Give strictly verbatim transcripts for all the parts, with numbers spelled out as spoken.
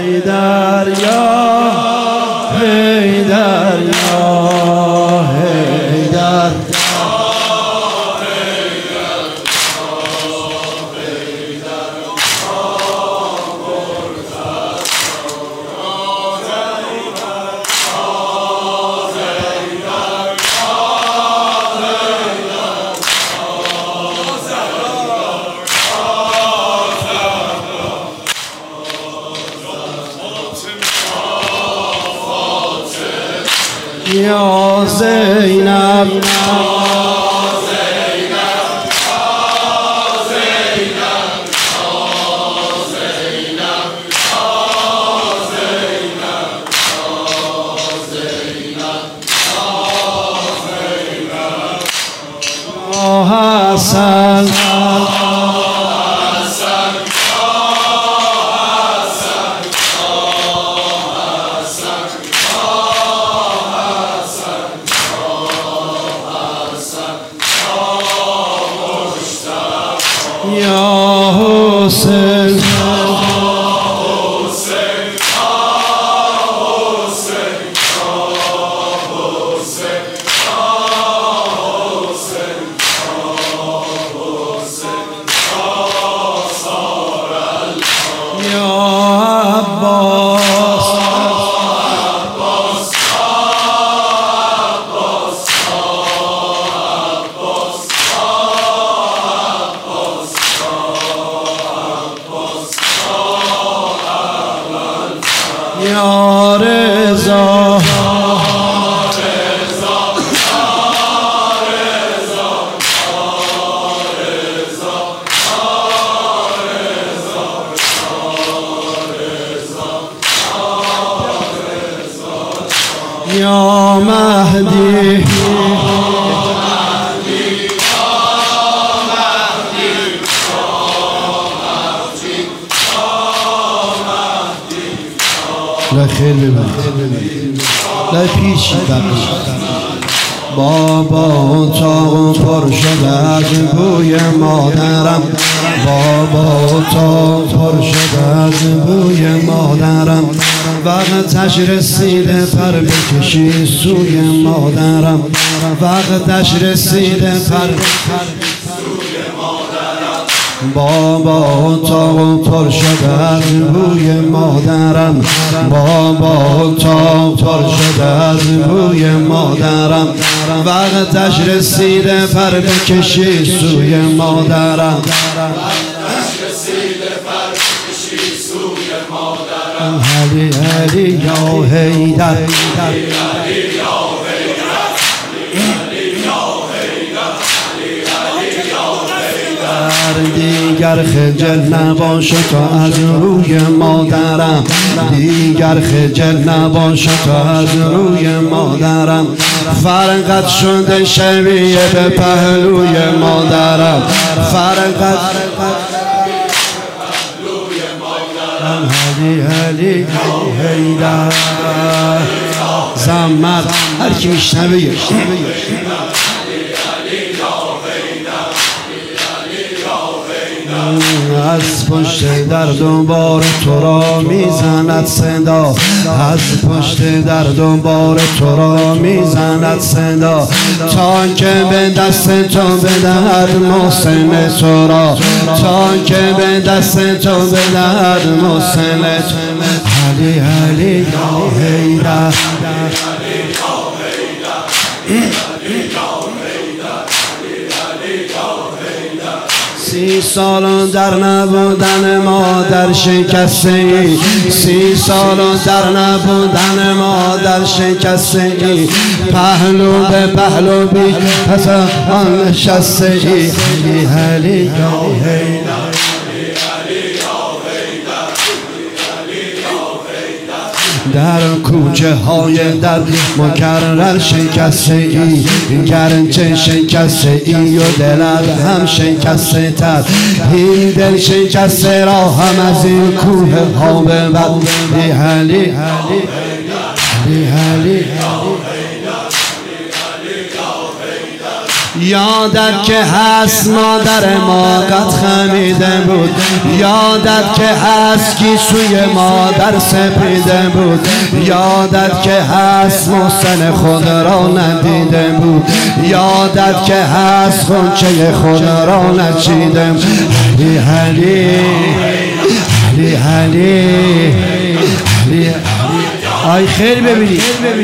حیدر یا حیدر یا حیدر یا زینب حسن یا حسین یا رضا یا مهدی لا خیلی لا پیشی بقیش بابا تا پر شده از بوی مادرم بابا تا پر شده از بوی مادرم وقتش رسیده پر بکشی سوی مادرم وقتش رسیده پر بابا تا پر شده از بوی مادرم بابا تا پر شده از بوی مادرم وقتش رسیده پر بکشی سوی مادرم علی علی یا حیدر دیگر خجل نباشه تا از روی مادرم دیگر خجل نباشه تا از روی مادرم فرقت شده شبیه به پهلوی مادرم فرقت علی علی حیدر زمر هر کی میشنوه از پشت در دوباره تو را میزند صدا از پشت در دوباره تو را میزند صدا تا که به دست تو بدهد محسن تو را تا که به دست تو بدهد محسن تو علی علی یا حیدر سی سال در نبودن مادر شکسته ای سی سال در نبودن مادر شکسته ای پهلو به پهلو بی پس آن نشسته ای علی علی یا حیدر در کوچه های در مکرر شکسته ای گرچه شکسته ای و دلت هم شکسته تر این دل شکسته را هم از این کوه ها ببر علی علی علی علی یادت که هست مادر ما قد خمیده بود، یادت که هست گیسوی مادر سپیده بود، یادت که هست محسن خود را ندیده بود، یادت که هست غنچه خود را نچیده بود. علی علی علی علی علی آی خیر ببینید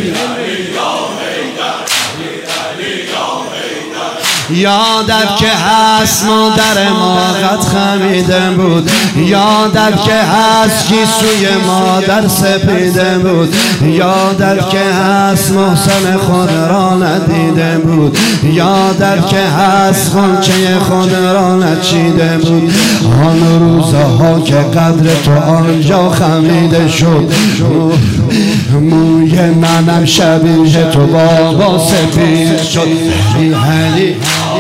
یادت که هست مادر ما قد خمیده بود، یادت که هست گیسوی مادر سپیده بود، یادت که هست محسن خود را ندیده بود، یادت که هست غنچه خود را نچیده بود. آن روزها که قدر تو آنجا خمیده شد، موی منم شبیه تو بابا سپید شد. علی علی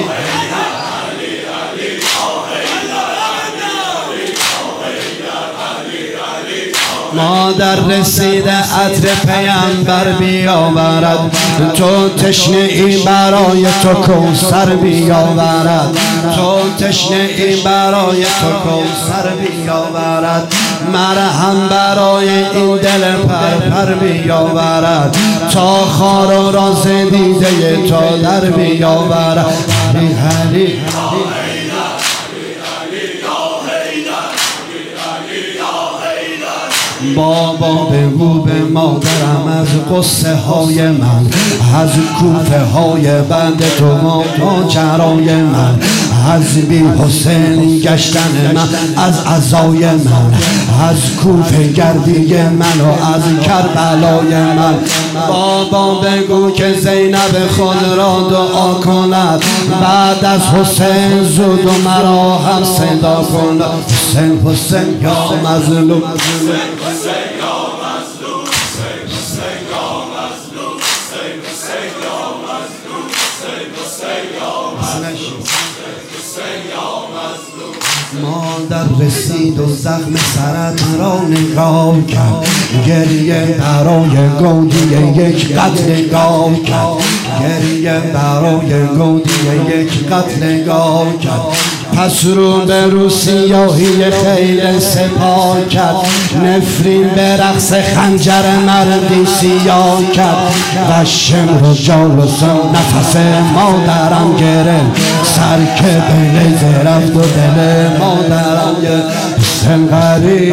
مادر رسیده عطر پیامبر بیاورد، تو تشنه ای برای تو کوثر بیاورد، تو تشنه ای برای تو کوثر بیاورد، مرهم برای این دل پرپر بیاورد، تا خار و راز دیده تا در بیاورد. علی علی بابا بگو به مادرم از قصه های من، از کوفه های بند تو و ماجرای من، از بی حسین گشتن من، از عزای من، از کوفه گردی من و از کربلای من. بابا بگو که زینب خود را دعا کند، بعد از حسین زود و مرا هم صدا کند. حسین حسین یا مظلوم، مادر رسید و زخم سرت را نگاه کرد، گریه برای گودی یک قتل نگاه کرد، گریه برای گودی یک قتل نگاه کرد. پس رو به رو سیاهی خیل سپاه کرد، نفرین به رقص خنجر مردی سیاه کرد. و شمر و جالسان نفس مادرم گرفت، سر که به نیزه رفت و دل مادرم گرفت. حسین غریب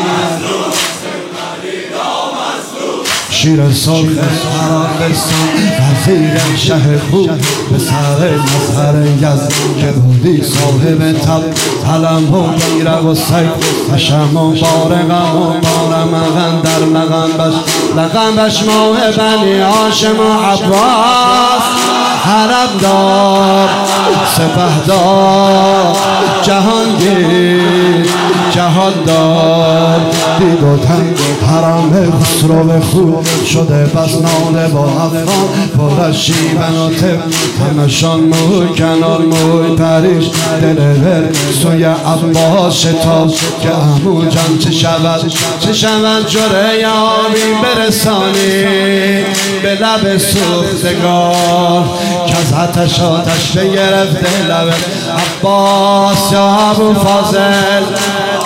شیر سرخ عربستان، وزیر شه خوب به سر مظهر یزد، که بودی صاحب تب علم و بیرق و سیف و شم و بارقم و بار مغن در مغن بش لغن بش ماه بنی هاشم و عباس. حرم دار سپه دار جهانگیر جهان دار، دید و تنگ حرم خسرو خوب شده بس ناله با افغان، پر از شیون و تب همشان موی کنار موی پریش. دل بر سوی عباس شتاب که عمو جان چه شود چه شود جره آبی برسانی به لب سوختگار، که از آتش آتش بگرفته لب عباس یا ابو فاضل.